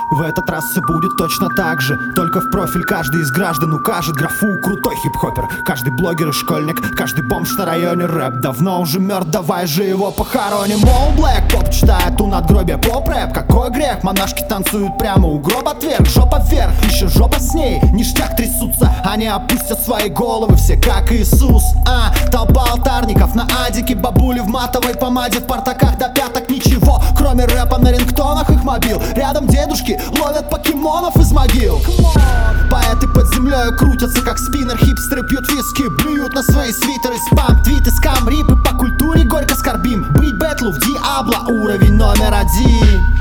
В этот раз все будет точно так же. Только в профиль каждый из граждан укажет графу «крутой хип-хоппер». Каждый блогер и школьник, каждый бомж на районе. Рэп давно уже мертв, давай же его похороним. All Black поп читает у надгробия поп-рэп. Какой грех, монашки танцуют прямо у гроба тверк. Жопа вверх, еще жопа с ней, ништяк трясутся. Они опустят свои головы все как Иисус. Толпа алтарников на адике, бабули в матовой помаде, в портаках до пяток. Ничего, кроме рэпа на рингтонах их мобил. Рядом дедушки ловят покемонов из могил. Поэты под землей крутятся как спиннер. Хипстеры пьют виски, блюют на свои свитеры. Спам, твиты, скам, рипы по культуре горько скорбим. Быть бэтлу в Диабло уровень номер 1.